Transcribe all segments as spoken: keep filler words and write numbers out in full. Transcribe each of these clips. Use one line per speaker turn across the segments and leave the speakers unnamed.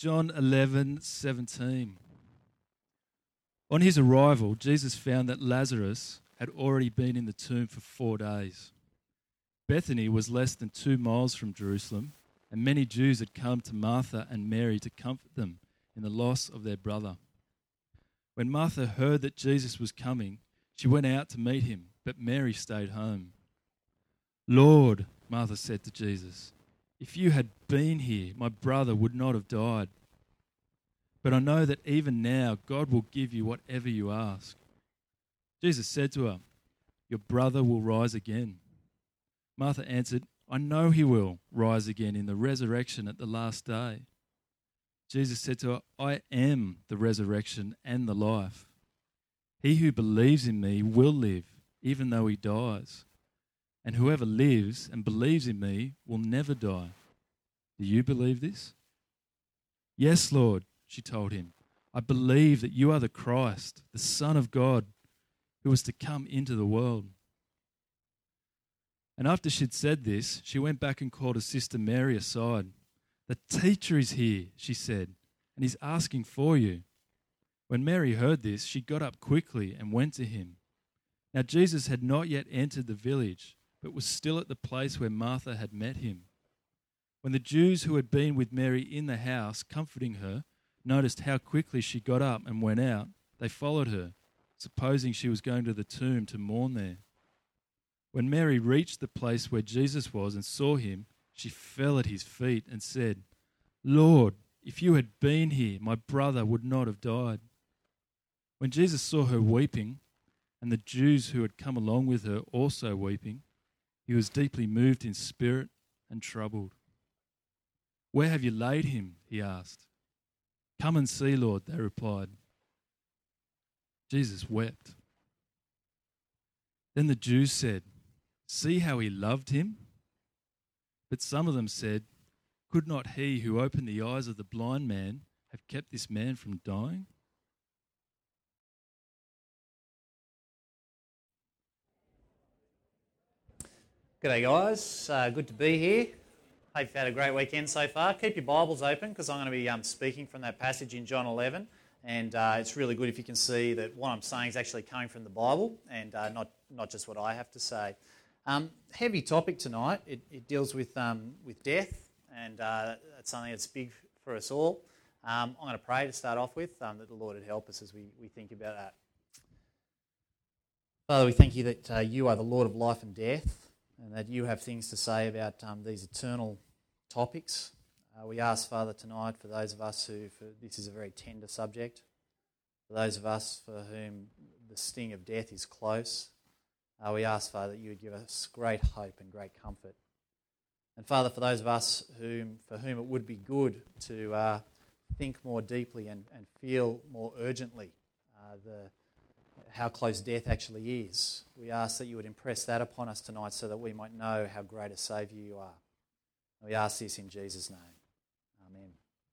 John eleven seventeen. On his arrival, Jesus found that Lazarus had already been in the tomb for four days. Bethany was less than two miles from Jerusalem, and many Jews had come to Martha and Mary to comfort them in the loss of their brother. When Martha heard that Jesus was coming, she went out to meet him, but Mary stayed home. "Lord," Martha said to Jesus, "if you had been here, my brother would not have died. But I know that even now God will give you whatever you ask." Jesus said to her, "Your brother will rise again." Martha answered, "I know he will rise again in the resurrection at the last day." Jesus said to her, "I am the resurrection and the life. He who believes in me will live, even though he dies. And whoever lives and believes in me will never die. Do you believe this?" "Yes, Lord," she told him. "I believe that you are the Christ, the Son of God, who was to come into the world." And after she'd said this, she went back and called her sister Mary aside. "The teacher is here," she said, "and he's asking for you." When Mary heard this, she got up quickly and went to him. Now Jesus had not yet entered the village, but was still at the place where Martha had met him. When the Jews who had been with Mary in the house, comforting her, noticed how quickly she got up and went out, they followed her, supposing she was going to the tomb to mourn there. When Mary reached the place where Jesus was and saw him, she fell at his feet and said, "Lord, if you had been here, my brother would not have died." When Jesus saw her weeping, and the Jews who had come along with her also weeping, he was deeply moved in spirit and troubled. "Where have you laid him?" he asked. "Come and see, Lord," they replied. Jesus wept. Then the Jews said, "See how he loved him?" But some of them said, "Could not he who opened the eyes of the blind man have kept this man from dying?"
G'day guys, uh, good to be here. Hope you've had a great weekend so far. Keep your Bibles open because I'm going to be um, speaking from that passage in John eleven, and uh, it's really good if you can see that what I'm saying is actually coming from the Bible and uh, not not just what I have to say. Um, heavy topic tonight. It, it deals with um, with death, and uh, that's something that's big for us all. Um, I'm going to pray to start off with um, that the Lord would help us as we, we think about that. Father, we thank you that uh, you are the Lord of life and death, and that you have things to say about um, these eternal topics. Uh, we ask, Father, tonight for those of us who, for this is a very tender subject, for those of us for whom the sting of death is close, uh, we ask, Father, that you would give us great hope and great comfort. And Father, for those of us whom, for whom it would be good to uh, think more deeply and, and feel more urgently uh, the how close death actually is, we ask that you would impress that upon us tonight so that we might know how great a Saviour you are. And we ask this in Jesus' name. Amen.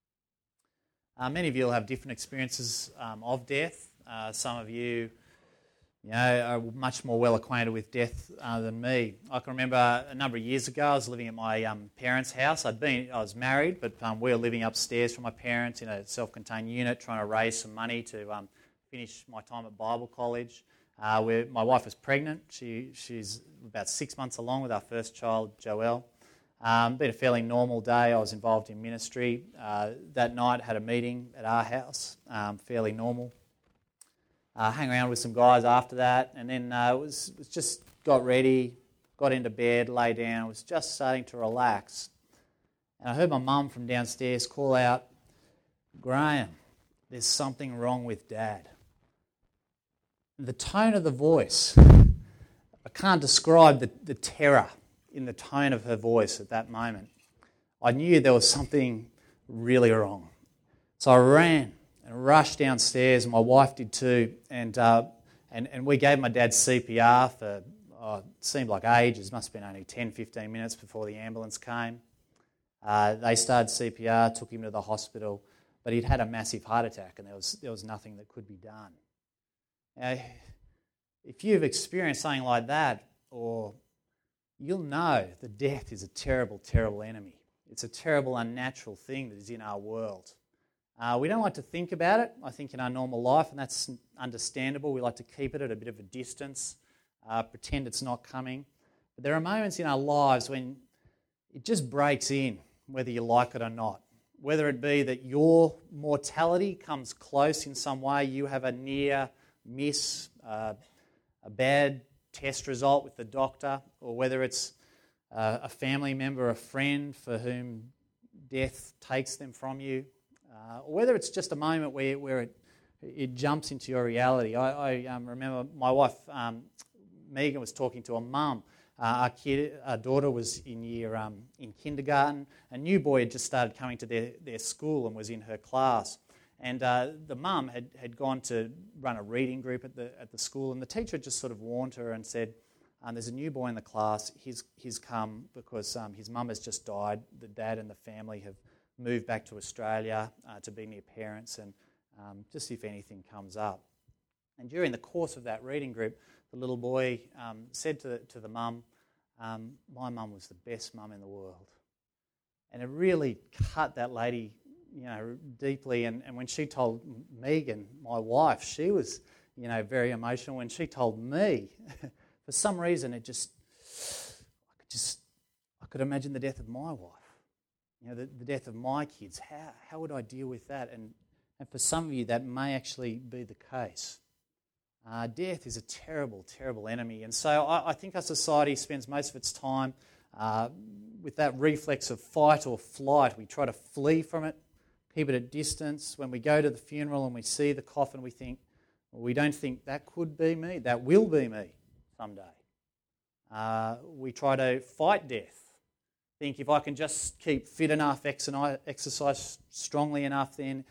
Uh, many of you will have different experiences um, of death. Uh, some of you, you know, are much more well acquainted with death uh, than me. I can remember a number of years ago, I was living at my um, parents' house. I'd been, I was married, but um, we were living upstairs from my parents in a self-contained unit, trying to raise some money to Um, finished my time at Bible college. Uh, where my wife was pregnant. She she's about six months along with our first child, Joelle. Um, been a fairly normal day. I was involved in ministry. Uh, that night, had a meeting at our house. Um, fairly normal. Uh, hang around with some guys after that, and then uh, was was just got ready, got into bed, lay down. Was just starting to relax, and I heard my mum from downstairs call out, "Graham, there's something wrong with Dad." The tone of the voice, I can't describe the, the terror in the tone of her voice at that moment. I knew there was something really wrong. So I ran and rushed downstairs, and my wife did too, and uh, and, and we gave my dad C P R for, oh, it seemed like ages, must have been only ten, fifteen minutes before the ambulance came. Uh, they started C P R, took him to the hospital, but he'd had a massive heart attack and there was there was nothing that could be done. Now, if you've experienced something like that, or you'll know that death is a terrible, terrible enemy. It's a terrible, unnatural thing that is in our world. Uh, we don't like to think about it, I think, in our normal life, and that's understandable. We like to keep it at a bit of a distance, uh, pretend it's not coming. But there are moments in our lives when it just breaks in, whether you like it or not. Whether it be that your mortality comes close in some way, you have a near miss, uh, a bad test result with the doctor, or whether it's uh, a family member, a friend for whom death takes them from you, uh, or whether it's just a moment where, where it, it jumps into your reality. I, I um, remember my wife, um, Megan, was talking to a mum. Uh, our kid, our daughter was in year um, in kindergarten. A new boy had just started coming to their, their school and was in her class. And uh, the mum had, had gone to run a reading group at the at the school, and the teacher had just sort of warned her and said, um, "There's a new boy in the class. He's he's come because um, his mum has just died. The dad and the family have moved back to Australia uh, to be near parents, and um, just if anything comes up." And during the course of that reading group, the little boy um, said to to the mum, um, "My mum was the best mum in the world," and it really cut that lady, you know, deeply. And, and when she told Megan, my wife, she was, you know, very emotional. When she told me, for some reason, it just, I could just, I could imagine the death of my wife, you know, the, the death of my kids. How how would I deal with that? And and for some of you, that may actually be the case. Uh, death is a terrible, terrible enemy. And so I, I think our society spends most of its time uh, with that reflex of fight or flight. We try to flee from it, keep it at distance. When we go to the funeral and we see the coffin, we think, well, we don't think that could be me, that will be me someday. Uh, we try to fight death. Think if I can just keep fit enough, exercise strongly enough, then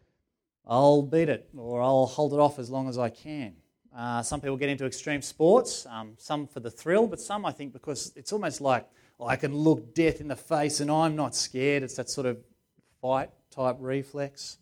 I'll beat it, or I'll hold it off as long as I can. Uh, some people get into extreme sports, um, some for the thrill, but some I think because it's almost like, oh, I can look death in the face and I'm not scared. It's that sort of fight type reflex.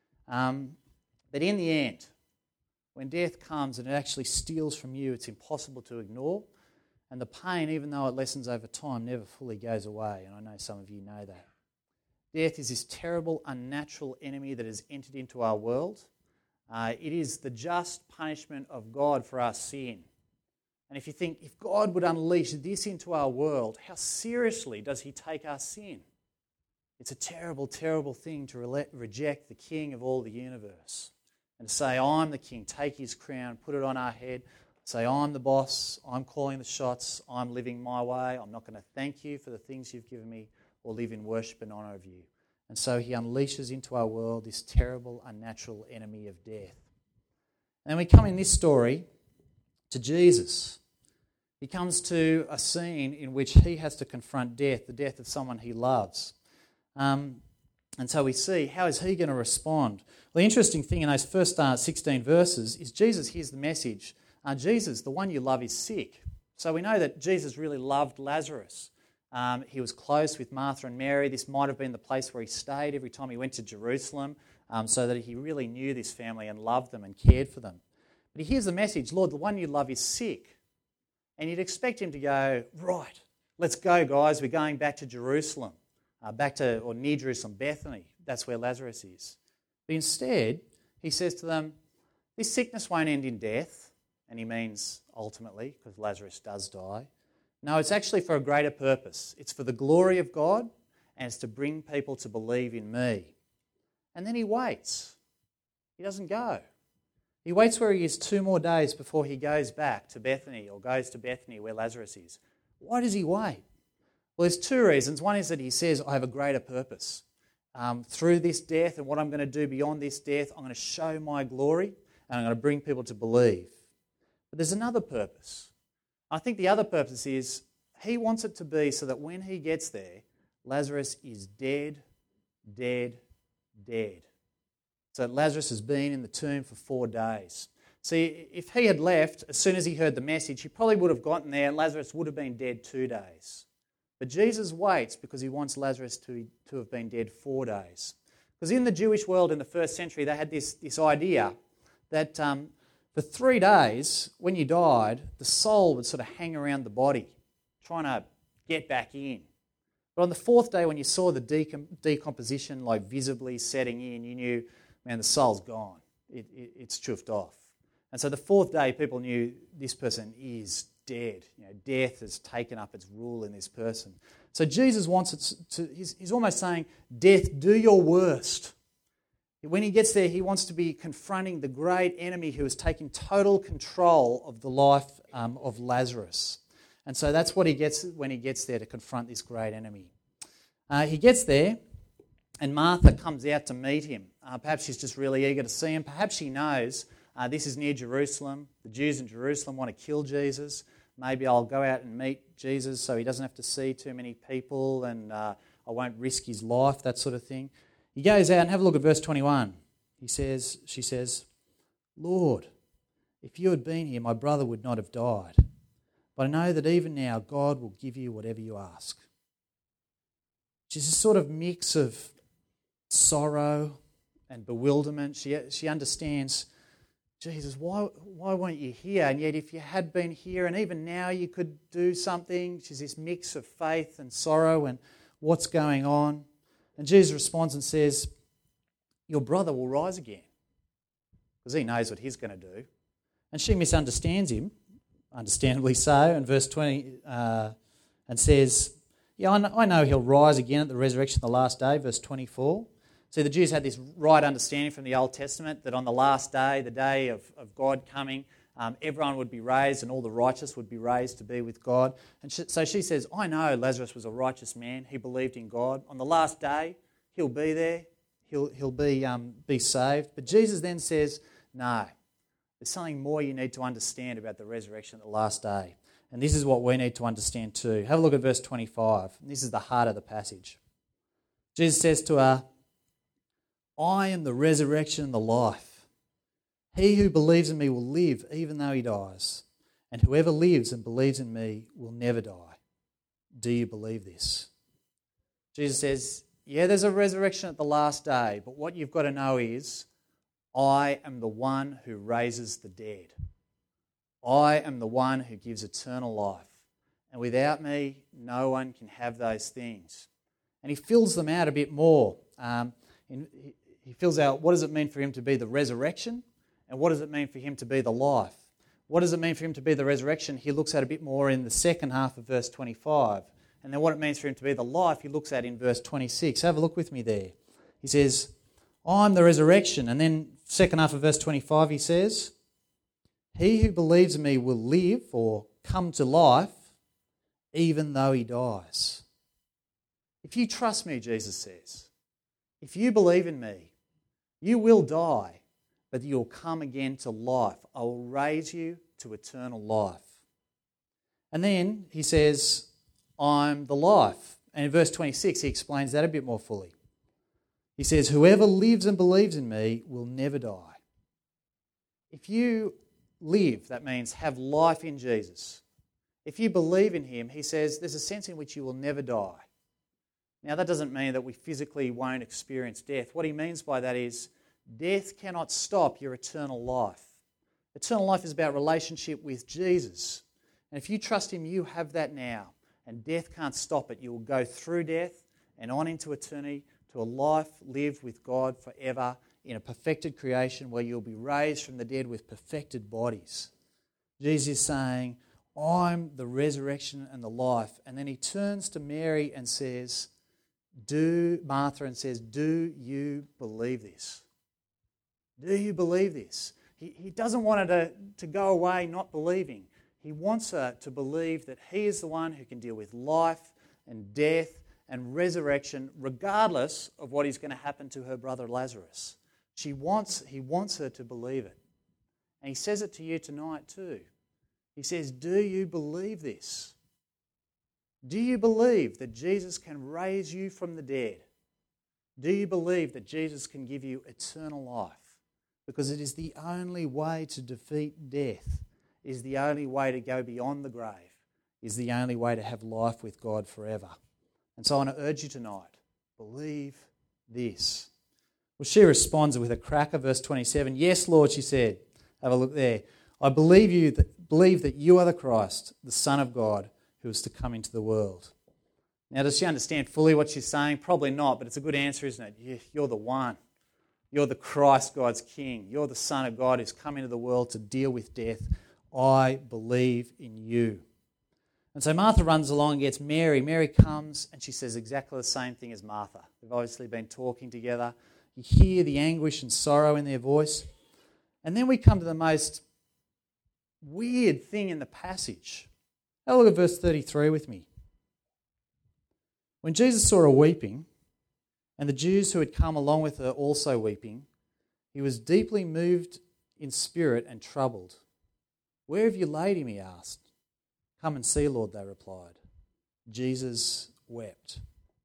Um, but in the end, when death comes and it actually steals from you, it's impossible to ignore. And the pain, even though it lessens over time, never fully goes away. And I know some of you know that. Death is this terrible, unnatural enemy that has entered into our world. Uh, it is the just punishment of God for our sin. And if you think, if God would unleash this into our world, how seriously does he take our sin? It's a terrible, terrible thing to re- reject the King of all the universe and to say, I'm the King, take his crown, put it on our head, say, I'm the boss, I'm calling the shots, I'm living my way, I'm not going to thank you for the things you've given me or live in worship and honour of you. And so he unleashes into our world this terrible, unnatural enemy of death. And then we come in this story to Jesus. He comes to a scene in which he has to confront death, the death of someone he loves. Um, and so we see, how is he going to respond? Well, the interesting thing in those first uh, sixteen verses is Jesus hears the message. Uh, Jesus, the one you love, is sick. So we know that Jesus really loved Lazarus. Um, he was close with Martha and Mary. This might have been the place where he stayed every time he went to Jerusalem, um, so that he really knew this family and loved them and cared for them. But he hears the message, Lord, the one you love is sick. And you'd expect him to go, right, let's go, guys. We're going back to Jerusalem, uh, back to, or near Jerusalem, Bethany. That's where Lazarus is. But instead, he says to them, this sickness won't end in death. And he means ultimately, because Lazarus does die. No, it's actually for a greater purpose. It's for the glory of God, and it's to bring people to believe in me. And then he waits. He doesn't go. He waits where he is two more days before he goes back to Bethany, or goes to Bethany where Lazarus is. Why does he wait? Well, there's two reasons. One is that he says, I have a greater purpose. Um, through this death and what I'm going to do beyond this death, I'm going to show my glory, and I'm going to bring people to believe. But there's another purpose. I think the other purpose is he wants it to be so that when he gets there, Lazarus is dead, dead, dead. So Lazarus has been in the tomb for four days. See, if he had left as soon as he heard the message, he probably would have gotten there and Lazarus would have been dead two days. But Jesus waits because he wants Lazarus to, to have been dead four days. Because in the Jewish world in the first century, they had this, this idea that um, for three days, when you died, the soul would sort of hang around the body, trying to get back in. But on the fourth day, when you saw the decom- decomposition like visibly setting in, you knew, man, the soul's gone. It, it, it's chuffed off. And so the fourth day, people knew this person is dead. You know, death has taken up its rule in this person. So Jesus wants it to, he's, he's almost saying, death, do your worst. When he gets there, he wants to be confronting the great enemy who has taken total control of the life um, of Lazarus. And so that's what he gets when he gets there to confront this great enemy. Uh, he gets there, and Martha comes out to meet him. Uh, perhaps she's just really eager to see him. Perhaps she knows uh, this is near Jerusalem. The Jews in Jerusalem want to kill Jesus. Maybe I'll go out and meet Jesus so he doesn't have to see too many people, and uh, I won't risk his life, that sort of thing. He goes out and have a look at verse twenty-one. He says, she says, Lord, if you had been here, my brother would not have died. But I know that even now God will give you whatever you ask. She's a sort of mix of sorrow and bewilderment. She, she understands, Jesus, why, why weren't you here? And yet if you had been here and even now you could do something. She's this mix of faith and sorrow and what's going on. And Jesus responds and says, your brother will rise again. Because he knows what he's going to do. And she misunderstands him, understandably so, in verse twenty, uh, and says, yeah, I know, I know he'll rise again at the resurrection of the last day, verse twenty-four. See, the Jews had this right understanding from the Old Testament that on the last day, the day of, of God coming, um, everyone would be raised and all the righteous would be raised to be with God. And she, so she says, I know Lazarus was a righteous man. He believed in God. On the last day, he'll be there. He'll, he'll be, um, be saved. But Jesus then says, no, there's something more you need to understand about the resurrection at the last day. And this is what we need to understand too. Have a look at verse twenty-five. This is the heart of the passage. Jesus says to her, I am the resurrection and the life. He who believes in me will live even though he dies. And whoever lives and believes in me will never die. Do you believe this? Jesus says, yeah, there's a resurrection at the last day, but what you've got to know is, I am the one who raises the dead. I am the one who gives eternal life. And without me, no one can have those things. And he fills them out a bit more. Um, in, he fills out what does it mean for him to be the resurrection and what does it mean for him to be the life. What does it mean for him to be the resurrection? He looks at a bit more in the second half of verse twenty-five. And then what it means for him to be the life, he looks at in verse twenty-six. Have a look with me there. He says, I'm the resurrection. And then second half of verse twenty-five he says, he who believes in me will live or come to life even though he dies. If you trust me, Jesus says, if you believe in me, you will die, but you'll come again to life. I will raise you to eternal life. And then he says, I'm the life. And in verse twenty-six he explains that a bit more fully. He says, whoever lives and believes in me will never die. If you live, that means have life in Jesus. If you believe in him, he says, there's a sense in which you will never die. Now, that doesn't mean that we physically won't experience death. What he means by that is death cannot stop your eternal life. Eternal life is about relationship with Jesus. And if you trust him, you have that now. And death can't stop it. You will go through death and on into eternity to a life lived with God forever in a perfected creation where you'll be raised from the dead with perfected bodies. Jesus is saying, I'm the resurrection and the life. And then he turns to Mary and says, Do, Martha, and says, do you believe this? Do you believe this? He, he doesn't want her to, to go away not believing. He wants her to believe that he is the one who can deal with life and death and resurrection regardless of what is going to happen to her brother Lazarus. She wants, he wants her to believe it. And he says it to you tonight too. He says, do you believe this? Do you believe that Jesus can raise you from the dead? Do you believe that Jesus can give you eternal life? Because it is the only way to defeat death, is the only way to go beyond the grave, is the only way to have life with God forever. And so I want to urge you tonight, believe this. Well, she responds with a cracker, verse twenty-seven. Yes, Lord, she said. Have a look there. I believe you that, believe that you are the Christ, the Son of God, who is to come into the world. Now, does she understand fully what she's saying? Probably not, but it's a good answer, isn't it? Yeah, you're the one. You're the Christ, God's King. You're the Son of God who's come into the world to deal with death. I believe in you. And so Martha runs along and gets Mary. Mary comes and she says exactly the same thing as Martha. They've obviously been talking together. You hear the anguish and sorrow in their voice. And then we come to the most weird thing in the passage. Have a look at verse thirty-three with me. When Jesus saw her weeping, and the Jews who had come along with her also weeping, he was deeply moved in spirit and troubled. Where have you laid him? He asked. Come and see, Lord, they replied. Jesus wept.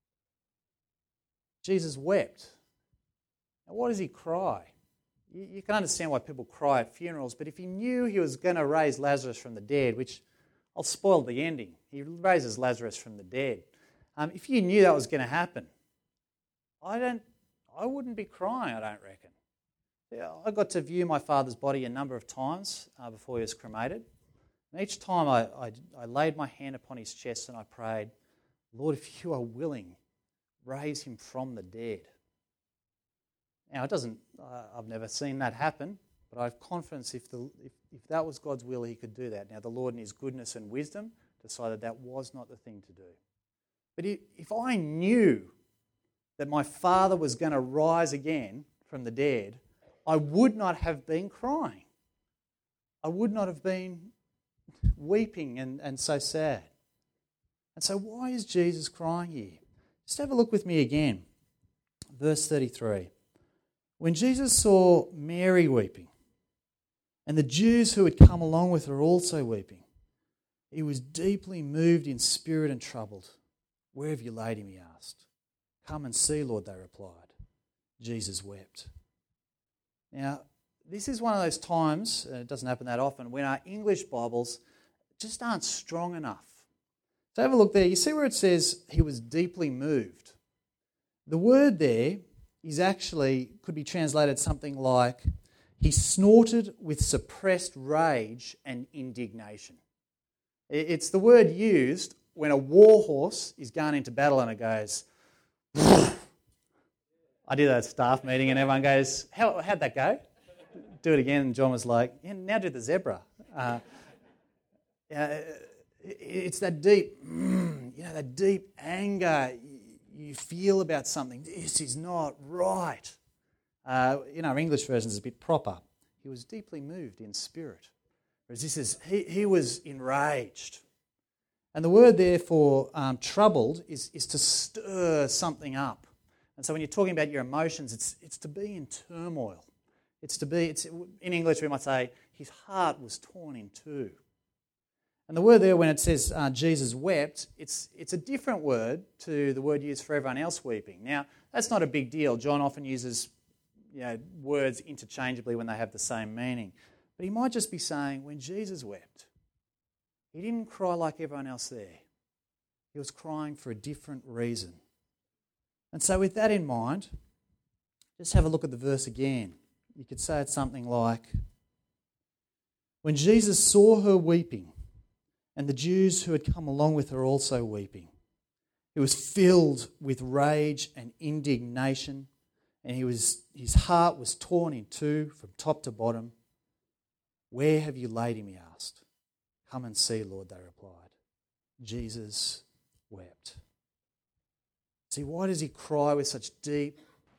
Jesus wept. Now, why does he cry? You, you can understand why people cry at funerals, but if he knew he was going to raise Lazarus from the dead, which I'll spoil the ending, he raises Lazarus from the dead. Um, if you knew that was going to happen, I don't. I wouldn't be crying, I don't reckon. Yeah, I got to view my father's body a number of times uh, before he was cremated. And each time I, I, I laid my hand upon his chest and I prayed, Lord, if you are willing, raise him from the dead. Now, it doesn't. Uh, I've never seen that happen, but I have confidence if, the, if, if that was God's will, he could do that. Now, the Lord in his goodness and wisdom decided that was not the thing to do. But if I knew that my father was going to rise again from the dead, I would not have been crying. I would not have been weeping and, and so sad. And so why is Jesus crying here? Just have a look with me again. Verse thirty-three. When Jesus saw Mary weeping, and the Jews who had come along with her also weeping, he was deeply moved in spirit and troubled. Where have you laid him? He asked. Come and see, Lord, they replied. Jesus wept. Now, this is one of those times, and it doesn't happen that often, when our English Bibles just aren't strong enough. So have a look there. You see where it says he was deeply moved? The word there is actually, could be translated something like, he snorted with suppressed rage and indignation. It's the word used when a war horse is going into battle and it goes, I did that at staff meeting and everyone goes, How, how'd that go? Do it again. And John was like, yeah, now do the zebra. Uh, uh, it's that deep, you know, that deep anger you feel about something. This is not right. Uh, in our English versions, it's a bit proper. He was deeply moved in spirit. Whereas this is, he, he was enraged. And the word there for um, troubled is, is to stir something up. And so when you're talking about your emotions, it's it's to be in turmoil. It's to be, it's, in English we might say, his heart was torn in two. And the word there, when it says uh, Jesus wept, it's it's a different word to the word used for everyone else weeping. Now, that's not a big deal. John often uses you know, words interchangeably when they have the same meaning. But he might just be saying, when Jesus wept, he didn't cry like everyone else there. He was crying for a different reason. And so with that in mind, just have a look at the verse again. You could say it's something like, when Jesus saw her weeping, and the Jews who had come along with her also weeping, he was filled with rage and indignation, and he was his heart was torn in two from top to bottom. Where have you laid him? He asked. Come and see, Lord, they replied. Jesus wept. See, why does he cry with such deep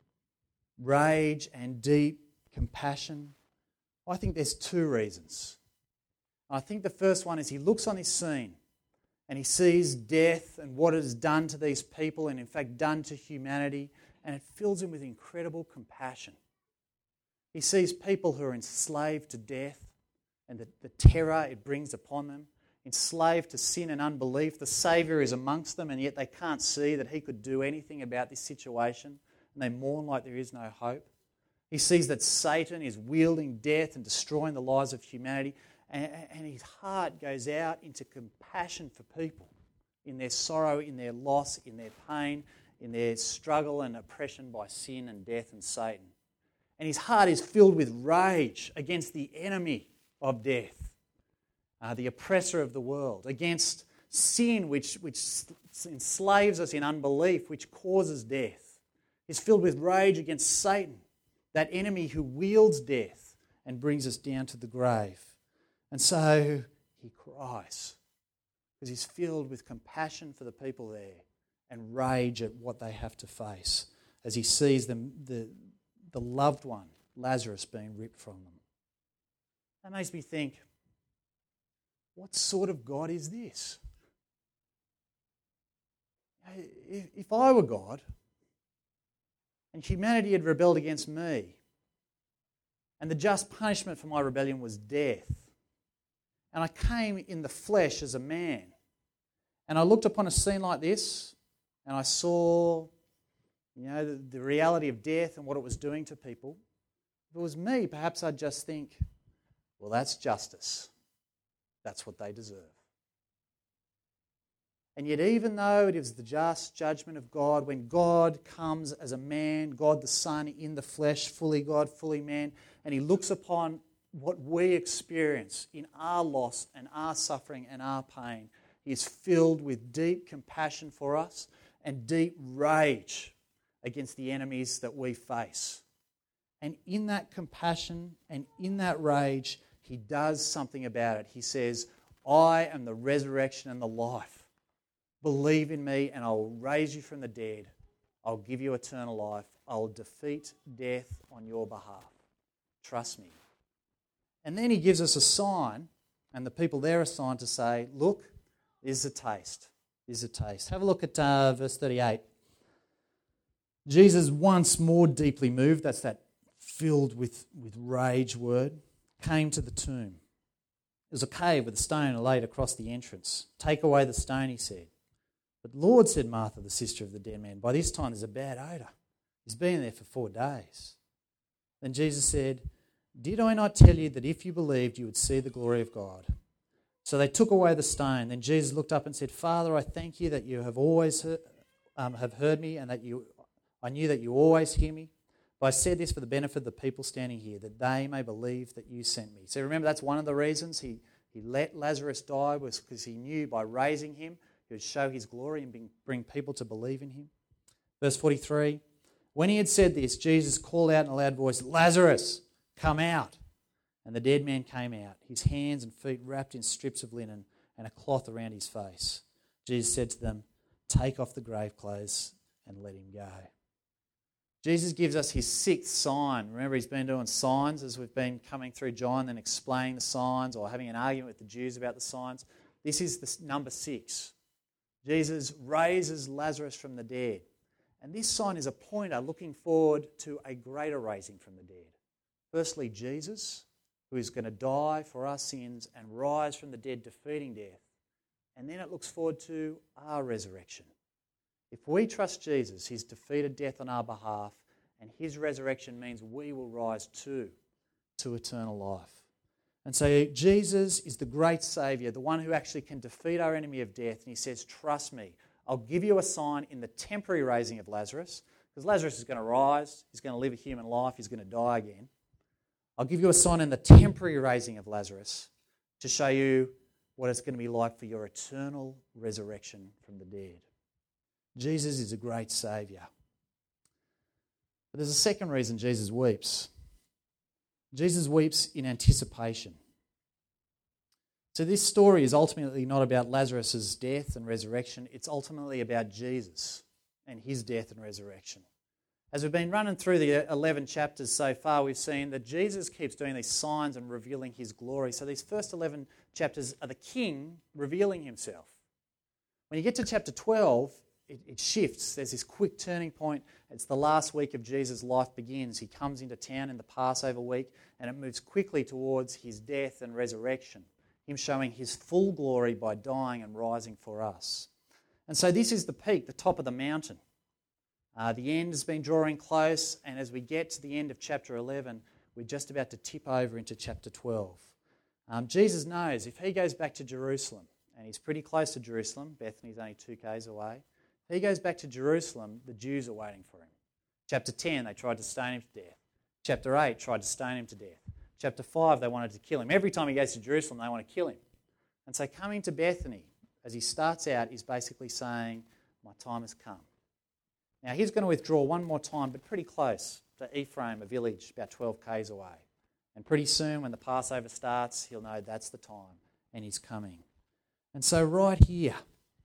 rage and deep compassion? I think there's two reasons. I think the first one is he looks on this scene and he sees death and what it has done to these people and in fact done to humanity, and it fills him with incredible compassion. He sees people who are enslaved to death and the, the terror it brings upon them, enslaved to sin and unbelief. The Saviour is amongst them and yet they can't see that he could do anything about this situation, and they mourn like there is no hope. He sees that Satan is wielding death and destroying the lives of humanity, and, and his heart goes out into compassion for people in their sorrow, in their loss, in their pain, in their struggle and oppression by sin and death and Satan. And his heart is filled with rage against the enemy of death, uh, the oppressor of the world, against sin which, which enslaves us in unbelief, which causes death. He's filled with rage against Satan, that enemy who wields death and brings us down to the grave. And so he cries because he's filled with compassion for the people there and rage at what they have to face as he sees them, the, the loved one, Lazarus, being ripped from them. That makes me think, what sort of God is this? If, if I were God and humanity had rebelled against me and the just punishment for my rebellion was death, and I came in the flesh as a man, and I looked upon a scene like this, and I saw, you know, the, the reality of death and what it was doing to people. If it was me, perhaps I'd just think, well, that's justice. That's what they deserve. And yet, even though it is the just judgment of God, when God comes as a man, God the Son in the flesh, fully God, fully man, and he looks upon what we experience in our loss and our suffering and our pain, he is filled with deep compassion for us and deep rage against the enemies that we face. And in that compassion and in that rage, he does something about it. He says, I am the resurrection and the life. Believe in me and I will raise you from the dead. I'll give you eternal life. I'll defeat death on your behalf. Trust me. And then he gives us a sign, and the people there are signed to say, look, this is a taste. This is a taste. Have a look at uh, verse thirty-eight. Jesus, once more deeply moved, that's that filled with, with rage word, came to the tomb. It was a cave with a stone laid across the entrance. Take away the stone, he said. But Lord, said Martha, the sister of the dead man, by this time there's a bad odour. He's been there for four days. Then Jesus said, did I not tell you that if you believed you would see the glory of God? So they took away the stone. Then Jesus looked up and said, Father, I thank you that you have always heard, um, have heard me and that you, I knew that you always hear me. But I said this for the benefit of the people standing here, that they may believe that you sent me. So remember, that's one of the reasons he, he let Lazarus die, was because he knew by raising him, he would show his glory and bring, bring people to believe in him. Verse forty-three, when he had said this, Jesus called out in a loud voice, Lazarus, come out. And the dead man came out, his hands and feet wrapped in strips of linen and a cloth around his face. Jesus said to them, take off the grave clothes and let him go. Jesus gives us his sixth sign. Remember, he's been doing signs as we've been coming through John, then explaining the signs or having an argument with the Jews about the signs. This is the number six. Jesus raises Lazarus from the dead. And this sign is a pointer looking forward to a greater raising from the dead. Firstly, Jesus, who is going to die for our sins and rise from the dead, defeating death. And then it looks forward to our resurrection. If we trust Jesus, he's defeated death on our behalf, and his resurrection means we will rise too to eternal life. And so Jesus is the great Saviour, the one who actually can defeat our enemy of death. And he says, trust me, I'll give you a sign in the temporary raising of Lazarus, because Lazarus is going to rise, he's going to live a human life, he's going to die again. I'll give you a sign in the temporary raising of Lazarus to show you what it's going to be like for your eternal resurrection from the dead. Jesus is a great Saviour. But there's a second reason Jesus weeps. Jesus weeps in anticipation. So this story is ultimately not about Lazarus' death and resurrection. It's ultimately about Jesus and his death and resurrection. As we've been running through the eleven chapters so far, we've seen that Jesus keeps doing these signs and revealing his glory. So these first eleven chapters are the King revealing himself. When you get to chapter twelve, it, it shifts. There's this quick turning point. It's the last week of Jesus' life begins. He comes into town in the Passover week, and it moves quickly towards his death and resurrection, him showing his full glory by dying and rising for us. And so this is the peak, the top of the mountain. Uh, the end has been drawing close, and as we get to the end of chapter eleven, we're just about to tip over into chapter twelve. Um, Jesus knows if he goes back to Jerusalem, and he's pretty close to Jerusalem, Bethany's only two k's away, if he goes back to Jerusalem, the Jews are waiting for him. Chapter ten, they tried to stone him to death. Chapter eight, tried to stone him to death. Chapter five, they wanted to kill him. Every time he goes to Jerusalem, they want to kill him. And so coming to Bethany, as he starts out, he's basically saying, my time has come. Now, he's going to withdraw one more time, but pretty close to Ephraim, a village about twelve kays away. And pretty soon, when the Passover starts, he'll know that's the time, and he's coming. And so right here,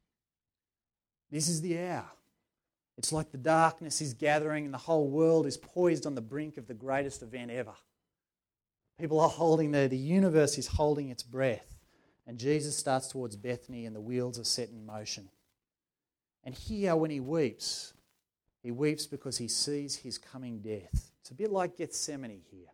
this is the hour. It's like the darkness is gathering and the whole world is poised on the brink of the greatest event ever. People are holding their, the universe is holding its breath. And Jesus starts towards Bethany and the wheels are set in motion. And here when he weeps, he weeps because he sees his coming death. It's a bit like Gethsemane here.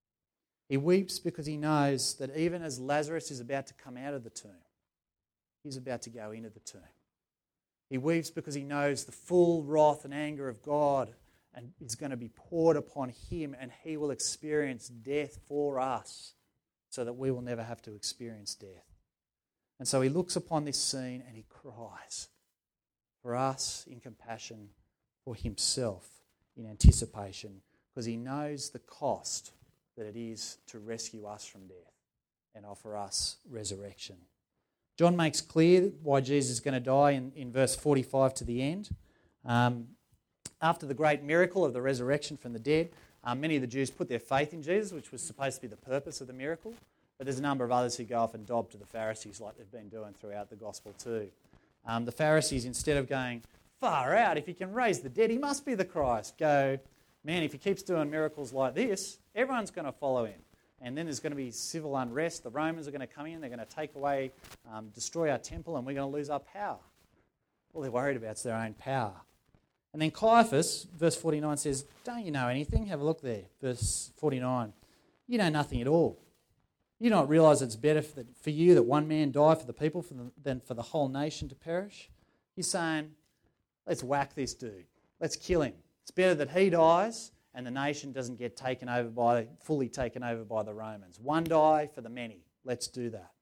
He weeps because he knows that even as Lazarus is about to come out of the tomb, he's about to go into the tomb. He weeps because he knows the full wrath and anger of God and is going to be poured upon him, and he will experience death for us so that we will never have to experience death. And so he looks upon this scene and he cries for us in compassion, for himself in anticipation, because he knows the cost that it is to rescue us from death and offer us resurrection. John makes clear why Jesus is going to die in, in verse forty-five to the end. Um, after the great miracle of the resurrection from the dead, um, many of the Jews put their faith in Jesus, which was supposed to be the purpose of the miracle. But there's a number of others who go off and dob to the Pharisees like they've been doing throughout the gospel too. Um, the Pharisees, instead of going, far out, if he can raise the dead, he must be the Christ, go, man, if he keeps doing miracles like this, everyone's going to follow him. And then there's going to be civil unrest. The Romans are going to come in. They're going to take away, um, destroy our temple, and we're going to lose our power. All they're worried about is their own power. And then Caiaphas, verse forty-nine says, don't you know anything? Have a look there. Verse forty-nine. You know nothing at all. You don't realise it's better for, the, for you that one man die for the people for the, than for the whole nation to perish? He's saying, let's whack this dude. Let's kill him. It's better that he dies and the nation doesn't get taken over by, fully taken over by the Romans. One die for the many. Let's do that.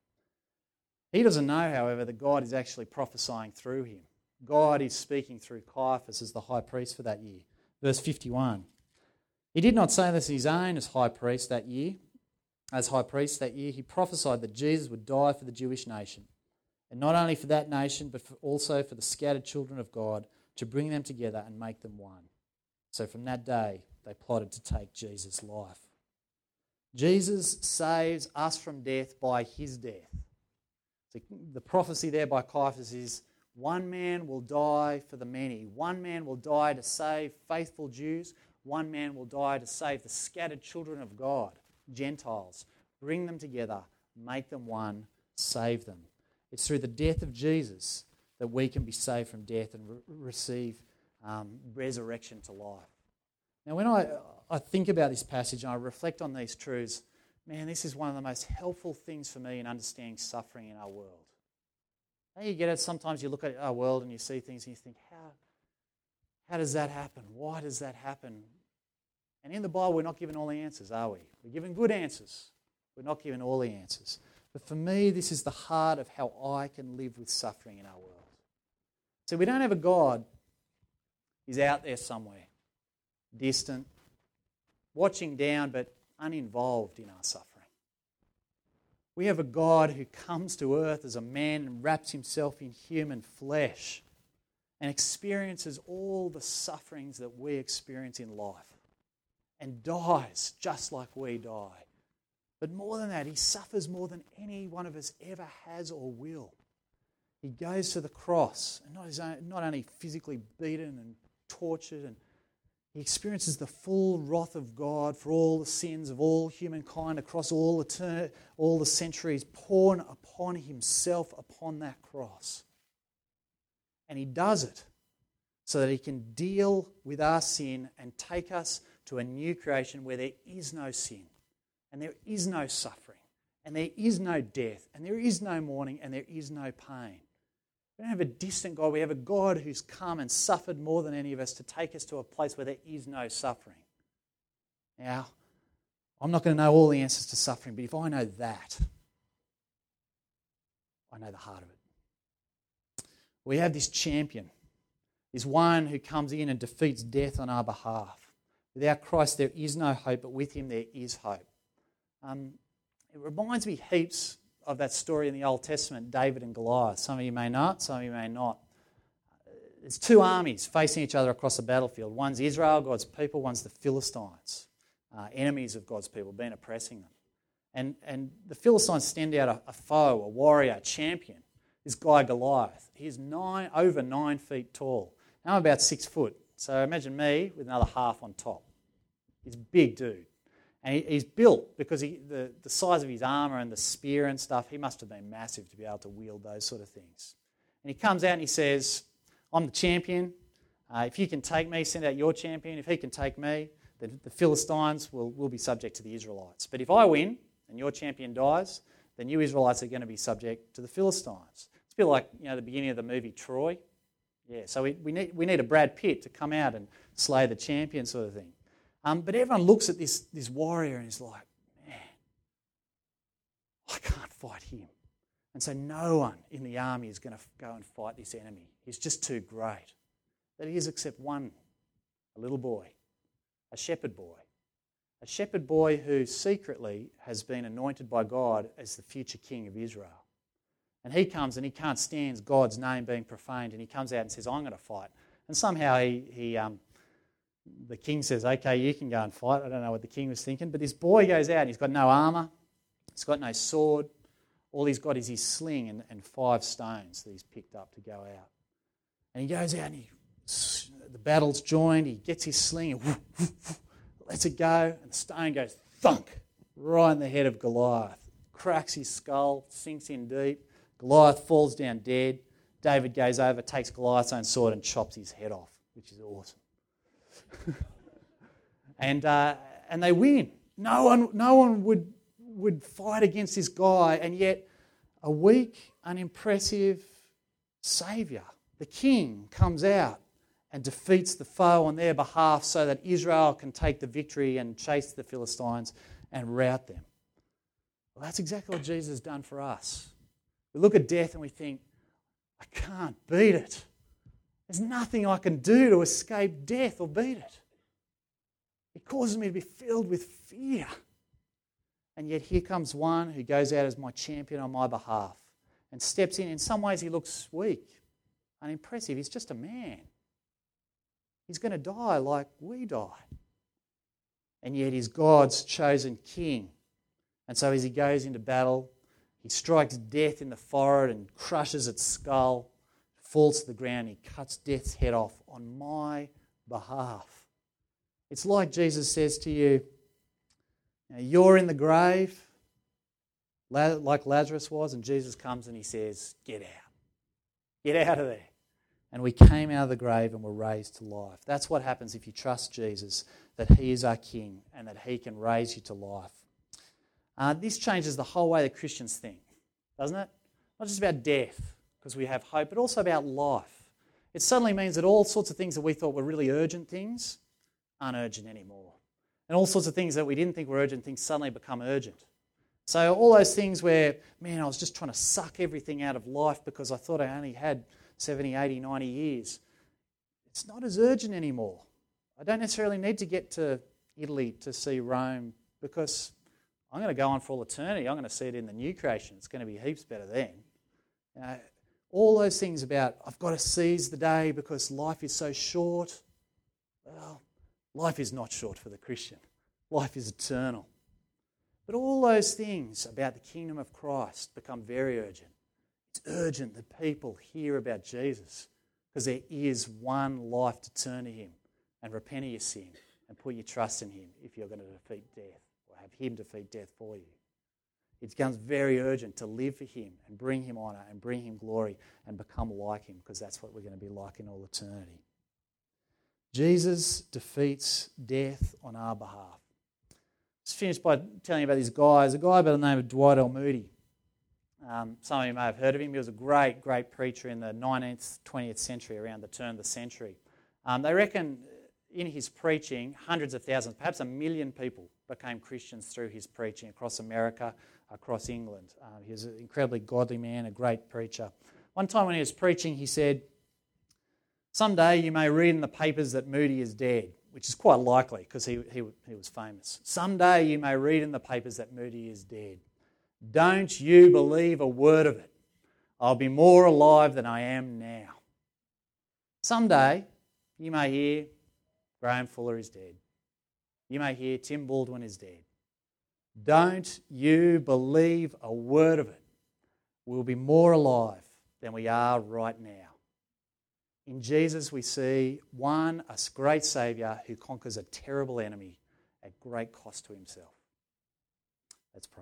He doesn't know, however, that God is actually prophesying through him. God is speaking through Caiaphas as the high priest for that year. Verse fifty-one. He did not say this his own as high priest that year. As high priest that year, he prophesied that Jesus would die for the Jewish nation. And not only for that nation, but for also for the scattered children of God, to bring them together and make them one. So from that day, they plotted to take Jesus' life. Jesus saves us from death by his death. So the prophecy there by Caiaphas is, one man will die for the many. One man will die to save faithful Jews. One man will die to save the scattered children of God, Gentiles. Bring them together, make them one, save them. It's through the death of Jesus that we can be saved from death and re- receive um, resurrection to life. Now, when I, I think about this passage and I reflect on these truths, man, this is one of the most helpful things for me in understanding suffering in our world. Now you get it, sometimes you look at our world and you see things and you think, how, how does that happen? Why does that happen? And in the Bible, we're not given all the answers, are we? We're given good answers. We're not given all the answers. But for me, this is the heart of how I can live with suffering in our world. So we don't have a God who's out there somewhere, distant, watching down but uninvolved in our suffering. We have a God who comes to earth as a man and wraps himself in human flesh and experiences all the sufferings that we experience in life and dies just like we die. But more than that, he suffers more than any one of us ever has or will. He goes to the cross, and not, his own, not only physically beaten and tortured, and he experiences the full wrath of God for all the sins of all humankind across all eternity, all the centuries, poured upon himself upon that cross. And he does it so that he can deal with our sin and take us to a new creation where there is no sin, and there is no suffering, and there is no death, and there is no mourning, and there is no pain. We don't have a distant God. We have a God who's come and suffered more than any of us to take us to a place where there is no suffering. Now, I'm not going to know all the answers to suffering, but if I know that, I know the heart of it. We have this champion, this one who comes in and defeats death on our behalf. Without Christ, there is no hope, but with him there is hope. Um, it reminds me heaps of that story in the Old Testament, David and Goliath. Some of you may know it, some of you may not. There's two armies facing each other across the battlefield. One's Israel, God's people. One's the Philistines, uh, enemies of God's people, been oppressing them. And, and the Philistines stand out a, a foe, a warrior, a champion. This guy Goliath. He's nine, over nine feet tall. Now I'm about six foot. So imagine me with another half on top. He's a big dude. And he, he's built because he, the, the size of his armour and the spear and stuff, he must have been massive to be able to wield those sort of things. And he comes out and he says, I'm the champion. Uh, if you can take me, send out your champion. If he can take me, then the Philistines will, will be subject to the Israelites. But if I win and your champion dies, then you Israelites are going to be subject to the Philistines. It's a bit like, you know, the beginning of the movie Troy. Yeah, so we, we need we need a Brad Pitt to come out and slay the champion sort of thing. Um, but everyone looks at this, this warrior and is like, man, I can't fight him. And so no one in the army is going to go and fight this enemy. He's just too great. That is except one, a little boy, a shepherd boy. A shepherd boy who secretly has been anointed by God as the future king of Israel. And he comes and he can't stand God's name being profaned, and he comes out and says, I'm going to fight. And somehow he, he um, the king says, okay, you can go and fight. I don't know what the king was thinking, but this boy goes out and he's got no armour, he's got no sword. All he's got is his sling and, and five stones that he's picked up to go out. And he goes out and he, the battle's joined, he gets his sling and whoosh, whoosh, whoosh, lets it go, and the stone goes thunk right in the head of Goliath. Cracks his skull, sinks in deep. Goliath falls down dead. David goes over, takes Goliath's own sword and chops his head off, which is awesome. and uh, and they win. No one, no one would would fight against this guy, and yet a weak, unimpressive saviour, the king, comes out and defeats the foe on their behalf so that Israel can take the victory and chase the Philistines and rout them. Well, that's exactly what Jesus has done for us. We look at death and we think, I can't beat it. There's nothing I can do to escape death or beat it. It causes me to be filled with fear. And yet here comes one who goes out as my champion on my behalf and steps in. In some ways he looks weak, unimpressive. He's just a man. He's going to die like we die. And yet he's God's chosen king. And so as he goes into battle, he strikes death in the forehead and crushes its skull, falls to the ground, he cuts death's head off on my behalf. It's like Jesus says to you, you're in the grave, like Lazarus was, and Jesus comes and he says, get out. Get out of there. And we came out of the grave and were raised to life. That's what happens if you trust Jesus, that he is our King and that he can raise you to life. Uh, this changes the whole way that Christians think, doesn't it? Not just about death, because we have hope, but also about life. It suddenly means that all sorts of things that we thought were really urgent things aren't urgent anymore. And all sorts of things that we didn't think were urgent things suddenly become urgent. So all those things where, man, I was just trying to suck everything out of life because I thought I only had seventy, eighty, ninety years, it's not as urgent anymore. I don't necessarily need to get to Italy to see Rome because I'm going to go on for all eternity. I'm going to see it in the new creation. It's going to be heaps better then. You know, all those things about I've got to seize the day because life is so short. Well, life is not short for the Christian. Life is eternal. But all those things about the kingdom of Christ become very urgent. It's urgent that people hear about Jesus because there is one life to turn to him and repent of your sin and put your trust in him if you're going to defeat death or have him defeat death for you. It becomes very urgent to live for him and bring him honour and bring him glory and become like him because that's what we're going to be like in all eternity. Jesus defeats death on our behalf. Let's finish by telling you about this guy. There's a guy by the name of Dwight L. Moody. Um, some of you may have heard of him. He was a great, great preacher in the nineteenth, twentieth century, around the turn of the century. Um, they reckon in his preaching, hundreds of thousands, perhaps a million people became Christians through his preaching across America, across England. Uh, he was an incredibly godly man, a great preacher. One time when he was preaching, he said, someday you may read in the papers that Moody is dead, which is quite likely because he, he, he was famous. Someday you may read in the papers that Moody is dead. Don't you believe a word of it. I'll be more alive than I am now. Someday, you may hear Graham Fuller is dead. You may hear Tim Baldwin is dead. Don't you believe a word of it. We'll be more alive than we are right now. In Jesus we see, one, a great Saviour who conquers a terrible enemy at great cost to himself. Let's pray.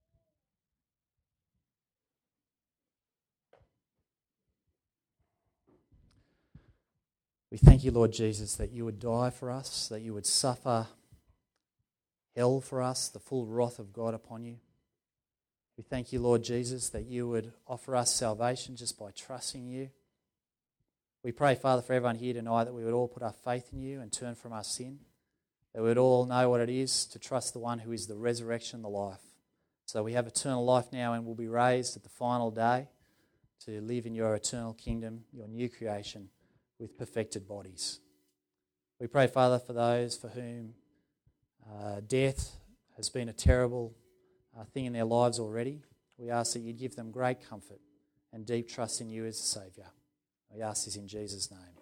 We thank you, Lord Jesus, that you would die for us, that you would suffer hell for us, the full wrath of God upon you. We thank you, Lord Jesus, that you would offer us salvation just by trusting you. We pray, Father, for everyone here tonight that we would all put our faith in you and turn from our sin, that we would all know what it is to trust the one who is the resurrection and the life. So we have eternal life now and will be raised at the final day to live in your eternal kingdom, your new creation, with perfected bodies. We pray, Father, for those for whom uh, death has been a terrible uh, thing in their lives already. We ask that you give them great comfort and deep trust in you as a Saviour. We ask this in Jesus' name.